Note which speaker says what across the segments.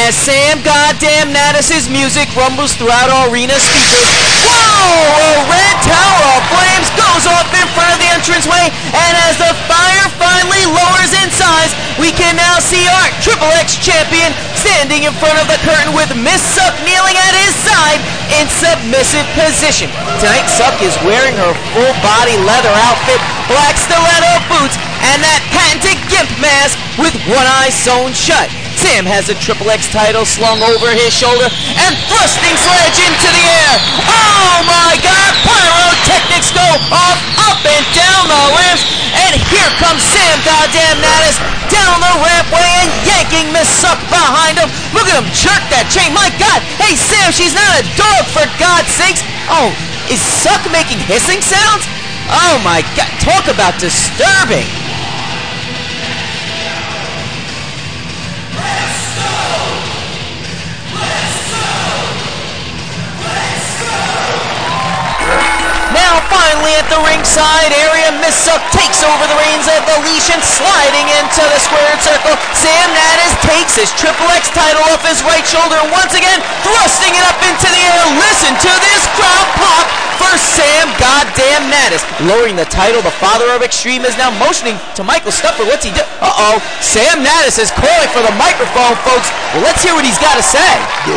Speaker 1: as Sam Goddamn Natus' music rumbles throughout arena speakers. Whoa! A red tower of flames goes off in front of the entranceway, and as the fire finally lowers in size, we can now see our Triple X champion standing in front of the curtain with Miss Suck kneeling at his side in submissive position. Tonight, Suck is wearing her full-body leather outfit, black stiletto boots, and that patented gimp mask with one eye sewn shut. Sam has the Triple X title slung over his shoulder and thrusting Sledge into the air. Oh my God! Pyrotechnics go off up and down the ramps, and here comes Sam Goddamn Natus down the rampway and yanking Miss Suck behind him. Look at him jerk that chain. My God! Hey Sam, she's not a dog for God's sakes. Oh, is Suck making hissing sounds? Oh my God! Talk about disturbing. Now, finally, at the ringside area, Miss Suck takes over the reins of the leash and sliding into the squared circle. Sam Natus takes his Triple X title off his right shoulder and once again thrusting it up into the air. Listen to this crowd pop for Sam Goddamn Natus. Lowering the title, the father of Extreme is now motioning to Michael Stuffer. What's he do? Uh-oh, Sam Natus is calling for the microphone, folks. Well, let's hear what he's got to say.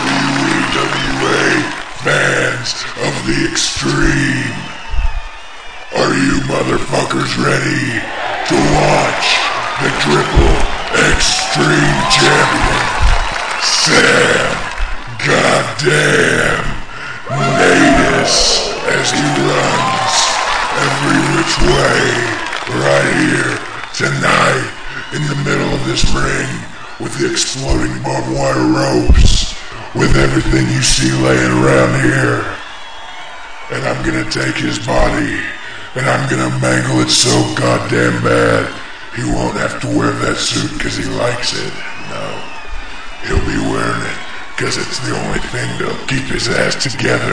Speaker 2: WEWA fans of the Extreme, are you motherfuckers ready to watch the Triple Extreme Champion, Sam Goddamn Natus, as he runs every which way right here tonight in the middle of this ring with the exploding barbed wire ropes, with everything you see laying around here. And I'm gonna take his body and I'm gonna mangle it so goddamn bad he won't have to wear that suit because he likes it. No, he'll be wearing it because it's the only thing that'll keep his ass together.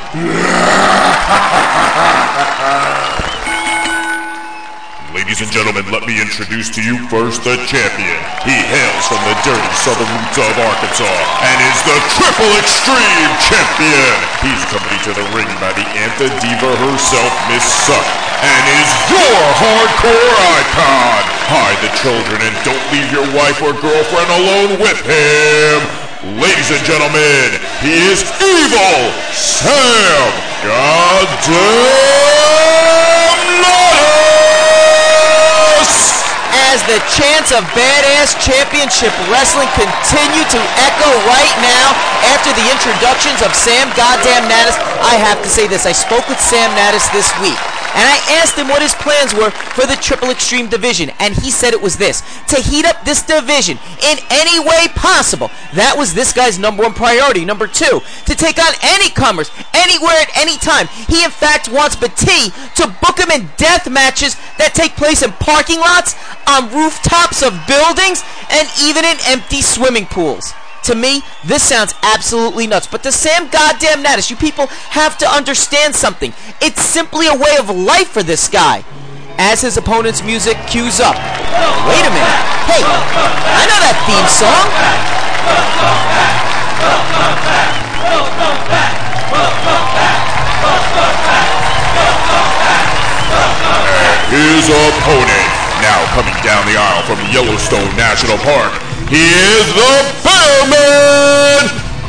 Speaker 3: Ladies and gentlemen, let me introduce to you first the champion. He hails from the dirty southern roots of Arkansas and is the Triple Extreme Champion. He's accompanied to the ring by the Antha-Diva herself, Miss Suck, and is your hardcore icon. Hide the children and don't leave your wife or girlfriend alone with him. Ladies and gentlemen, he is Evil Sam Goddamn Natus!
Speaker 1: As the chants of Badass Championship Wrestling continue to echo right now after the introductions of Sam Goddamn Natus, I have to say this. I spoke with Sam Natus this week, and I asked him what his plans were for the Triple Extreme division, and he said it was this: to heat up this division in any way possible. That was this guy's number one priority. Number two, to take on any comers, anywhere at any time. He in fact wants Batiste to book him in death matches that take place in parking lots, on rooftops of buildings, and even in empty swimming pools. To me, this sounds absolutely nuts. But to Sam Goddamn Natus, you people have to understand something. It's simply a way of life for this guy. As his opponent's music cues up. Wait a minute. Hey, I know that theme song.
Speaker 3: His opponent, now coming down the aisle from Yellowstone National Park, he is the Bearman,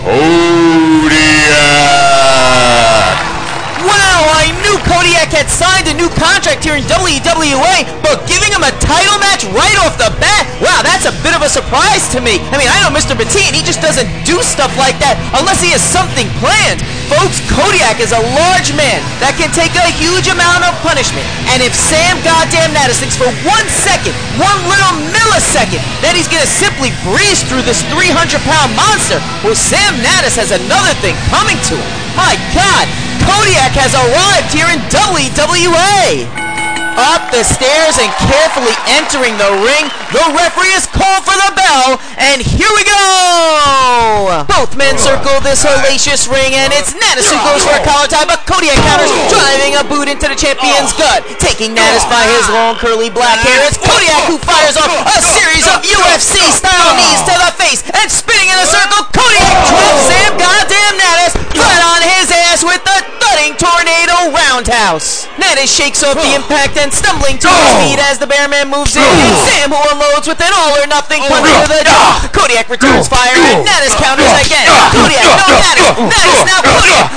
Speaker 3: Kodiak.
Speaker 1: Wow, I knew Kodiak had signed a new contract here in WWE, but giving him a title match right off the bat? Wow, that's a bit of a surprise to me. I mean, I know Mr. Batiste, and he just doesn't do stuff like that unless he has something planned. Folks, Kodiak is a large man that can take a huge amount of punishment. And if Sam Goddamn Natus thinks for 1 second, 1 little millisecond, that he's gonna simply breeze through this 300-pound monster, well, Sam Natus has another thing coming to him. My God, Kodiak has arrived here in WWE. Up the stairs and carefully entering the ring, the referee has called for the bell, and here we go! Both men circle this hellacious ring, and it's Natus who goes for a collar tie, but Kodiak counters, driving a boot into the champion's gut. Taking Natus by his long curly black hair, it's Kodiak who fires off a series of UFC-style knees to the face, and spinning in a circle, drops Sam Goddamn Natus flat on his ass with the thudding tornado roundhouse. Natus shakes off the impact and stumbling to his feet as the Bearman moves in. And Sam, who unloads with an all-or-nothing punch to the jaw. Kodiak returns fire and Natus counters again. Kodiak, no Natus. Natus now Kodiak.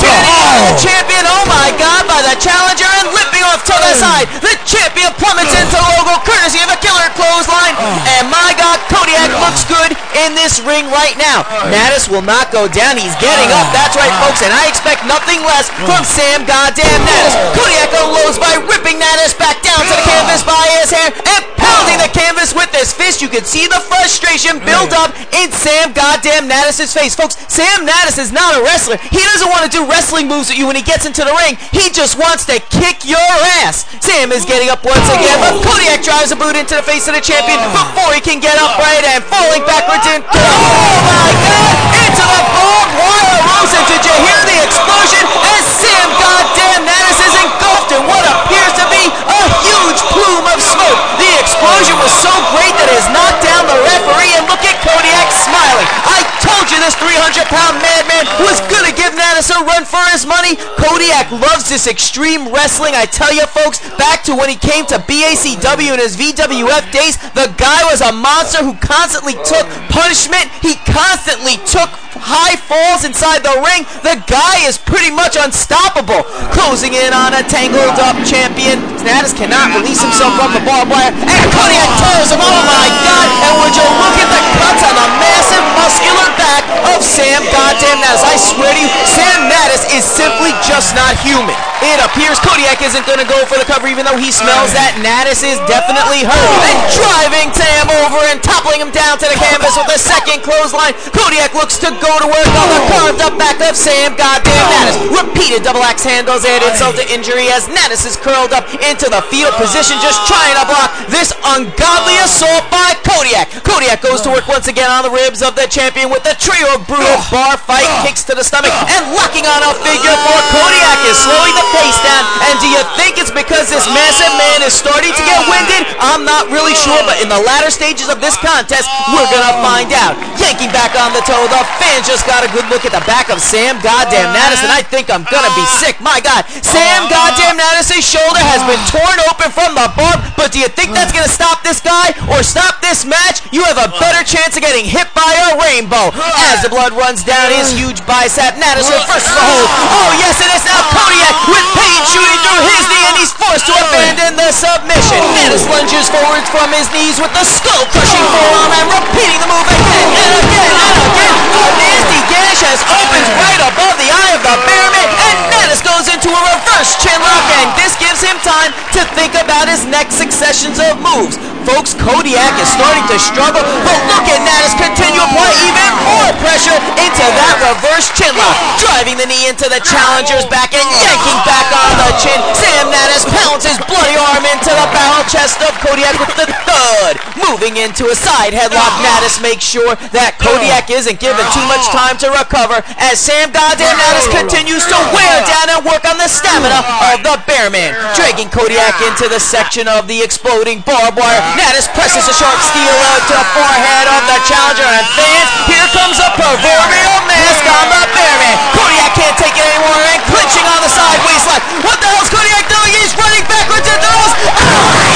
Speaker 1: The champion, oh my god, by the challenger and limping off to the side. The champion plummets into Logo courtesy of a killer clothesline. And my god, Kodiak looks good in this ring right now. Natus will not go down. He's getting up. That's right, folks. And I expect nothing less from Sam Goddamn Natus. Kodiak unloads by ripping Natus back down to the canvas by his hair and pounding the canvas with his fist. You can see the frustration build up in Sam Goddamn Natus' face. Folks, Sam Natus is not a wrestler. He doesn't want to do wrestling moves at you when he gets into the ring. He just wants to kick your ass. Sam is getting up once again, but Kodiak drives a boot into the face of the champion before he can get upright and falling backwards into, oh my god, into the barbed wire. Rosen, did you hear the explosion as Sam Goddamn Natus is engulfed in what appears to be a huge plume of smoke? The explosion was so great that it has knocked down the referee, and look at Kodiak smiling. I told you this 300-pound madman was gonna give Natus a run for his money. Kodiak loves this extreme wrestling. I tell you folks, back to when he came to BACW in his VWF days, the guy was a monster who constantly took punishment. He constantly took high falls inside the ring. The guy is pretty much unstoppable. Closing in on a tangled up champion. Natus cannot release himself from the barbed wire, and Kodiak tears him. Oh my god, and would you look at the cuts on the massive muscular back of Sam Goddamn Natus. I swear to you, Sam Natus is simply just not human. It appears Kodiak isn't going to go for the cover, even though he smells that Natus is definitely hurt. And driving Sam over and toppling him down to the canvas with a second clothesline. Kodiak looks to go to work on the carved up back of Sam Goddamn Natus. Repeated double axe handles add insult to injury as Natus is curled up into the fetal position, just trying to block this ungodly assault by Kodiak. Kodiak goes to work once again on the ribs of the champion with a trio of brutal bar fight kicks to the stomach and locking on a figure four. Kodiak is slowing the pace down, and do you think it's because this massive man is starting to get winded? I'm not really sure, but in the latter stages of this contest, we're gonna find out. Yanking back on the toe, the fans just got a good look at the back of Sam Goddamn Natus, and I think I'm gonna be sick. My god, Sam Goddamn Natus' shoulder has been torn open from the barb, but do you think that's gonna stop this guy or stop this match? You have a better chance of getting hit by a rainbow. As the blood runs down his huge bicep, Natus reverses the hold. Oh yes, it is now Kodiak with pain shooting through his knee, and he's forced to abandon the submission. Natus lunges forwards from his knees with the skull-crushing forearm and repeating the move again and again and again. A nasty gash has opened right above the eye of the Bearman, and Natus goes into a reverse chinlock, and this gives him time to think about his next successions of moves. Folks, Kodiak is starting to struggle, but look at Natus continue to apply even more pressure into that reverse chinlock, driving the knee into the challenger's back and yanking back on the chin. Sam Natus pounds his bloody arm into the barrel chest of Kodiak with the thud. Moving into a side headlock, Natus makes sure that Kodiak isn't given too much time to recover as Sam Goddamn Natus continues to wear down and work on the stamina of the Bearman, dragging Kodiak into the section of the exploding barbed wire. Natus presses a sharp steel to the forehead of the challenger, and fans, here comes a proverbial mask on the Bearman. Kodiak can't take it anymore and clinching on the side waistline. What the hell's Kodiak doing? He's running backwards into those. Oh my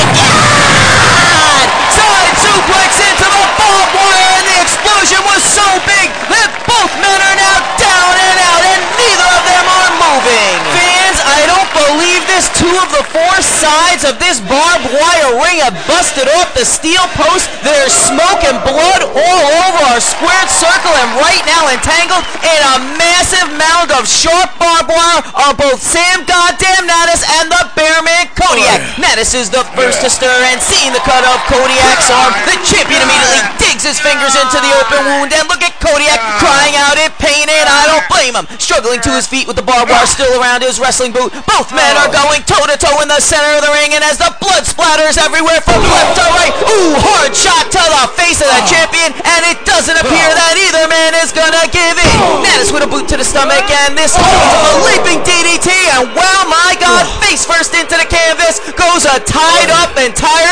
Speaker 1: god! Side suplex into the barbed wire, and the explosion was so big that both men are now down and out, and neither of them are moving. Fans, I don't believe this. Two of the four sides of this barbed wire ring have busted off the steel post. There's smoke and blood all over our squared circle, and right now entangled in a massive mound of sharp barbed wire are both Sam Goddamn Natus and the Bearman Kodiak. Natus is the first to stir, and seeing the cut of Kodiak's arm, the champion immediately digs his fingers into the open wound, and look at Kodiak crying out in pain, and I don't blame him. Struggling to his feet with the barbed wire still around his wrestling boot, both men are going toe-to-toe in the center of the ring, and as the blood splatters everywhere from left to right, ooh, hard shot to the face of the champion, and it doesn't appear that either man is gonna give in. Natus with a boot to the stomach, and this holds a leaping DDT, and wow, my god, face first into the canvas goes a tied up and tired Kodiak.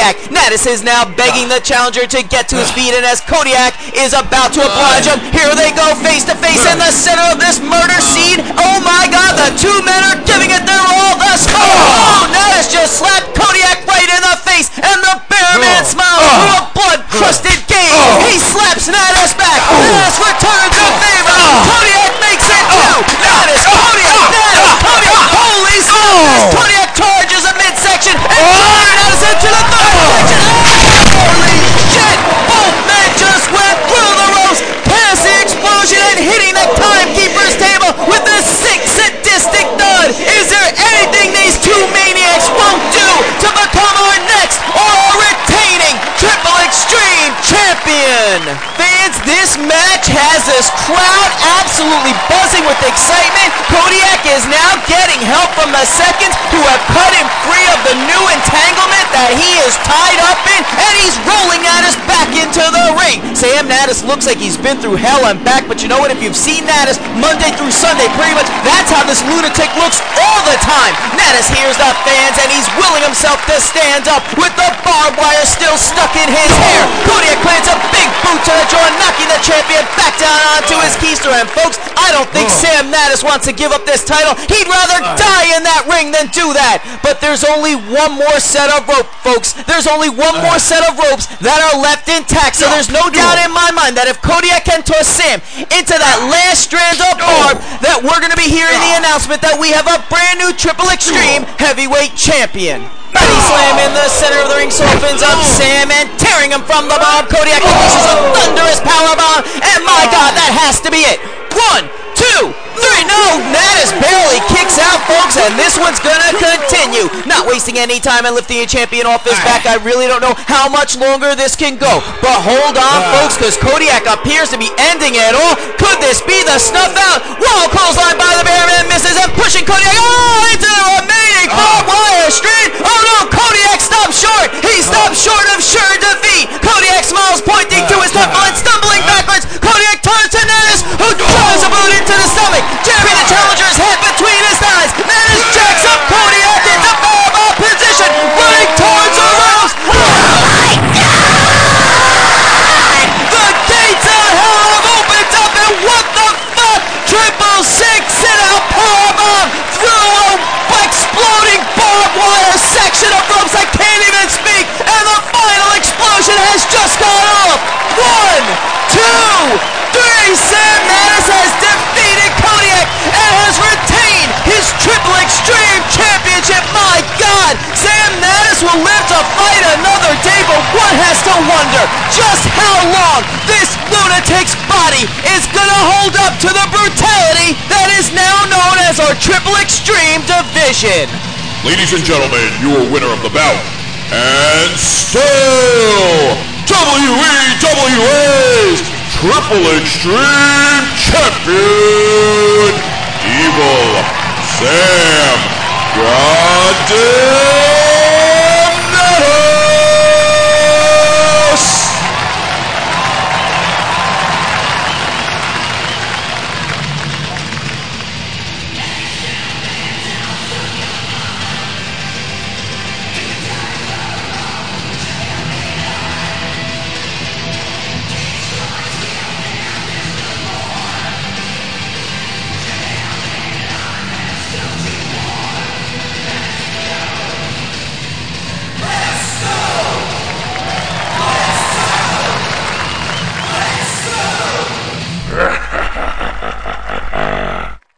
Speaker 1: Kodiak. Natus is now begging the challenger to get to his feet, and as Kodiak is about to oblige him, here they go face to face in the center of this murder scene. Oh my God, the two men are giving it their all. The oh, Natus just slapped Kodiak right in the face, and the bear man smiles through a blood-crusted gaze. He slaps Natus back. Natus returns the favor. Kodiak makes it two. Natus, Kodiak, Natus, Kodiak. Holy smokes! Kodiak charges a midsection and Natus into the third section. Holy shit! Both men just went through the ropes, past the explosion and hitting the timekeeper's table with a sick, sadistic thud. Is there anything these two maniacs won't do to become our next or our retaining Triple Extreme Champion? Fans, this match has this crowd absolutely buzzing with excitement. Kodiak is now getting help from the seconds who have cut him free of the new entanglement that he is tied up in, and he's rolling Natus back into the ring. Sam Natus looks like he's been through hell and back, but you know what? If you've seen Natus Monday through Sunday, pretty much that's how this lunatic looks all the time. Natus hears the fans, and he's willing himself to stand up with the barbed wire still stuck in his hair. Kodiak plants a big boot to the jaw, knocking the champion back down onto his keister. And folks, I don't think Sam Natus wants to give up this title. He'd rather die in that ring than do that. But there's only one more set of rope, folks. There's only one more set of ropes that are left intact. So there's no doubt in my mind that if Kodiak can toss Sam into that last strand of barb, that we're going to be hearing the announcement that we have a brand new Triple Extreme Heavyweight Champion. Body slam in the center of the ring softens up Sam and tearing him from the bomb. Kodiak unleashes a thunderous power bomb, and my God, that has to be it. 1, 2, 3. No, Natus barely kicks out, folks, and this one's gonna continue. Not wasting any time and lifting a champion off his back. I really don't know how much longer this can go. But hold on, folks, because Kodiak appears to be ending it all. Could this be the snuff out? Whoa, clothesline by the bear man, misses and pushing Kodiak into the remaining barbed wire strand. Oh no, Kodiak stops short. He stops short of sure defeat. Kodiak smiles, pointing to his temple and stumbling backwards. Kodiak turns to Natus, who drives a boot into the stomach, jamming the challenger's head between his thighs. Natus jacks up Kodiak into barbed position, running towards the ropes. Oh my God! The gates of hell have opened up, and what the fuck? 666 in a powerbomb through a exploding barbed wire section of ropes. I can't even speak, and the final explosion has just gone off. 1, 2, 3. Sam Natus has defeated Kodiak and has retained his Triple Extreme Championship. My God, Sam Natus will live to fight another day, but one has to wonder just how long this lunatic's body is gonna hold up to the brutality that is now known as our Triple Extreme division.
Speaker 3: Ladies and gentlemen, your winner of the bout, and still WEWA's Triple Extreme Champion, Evil Sam Goddamn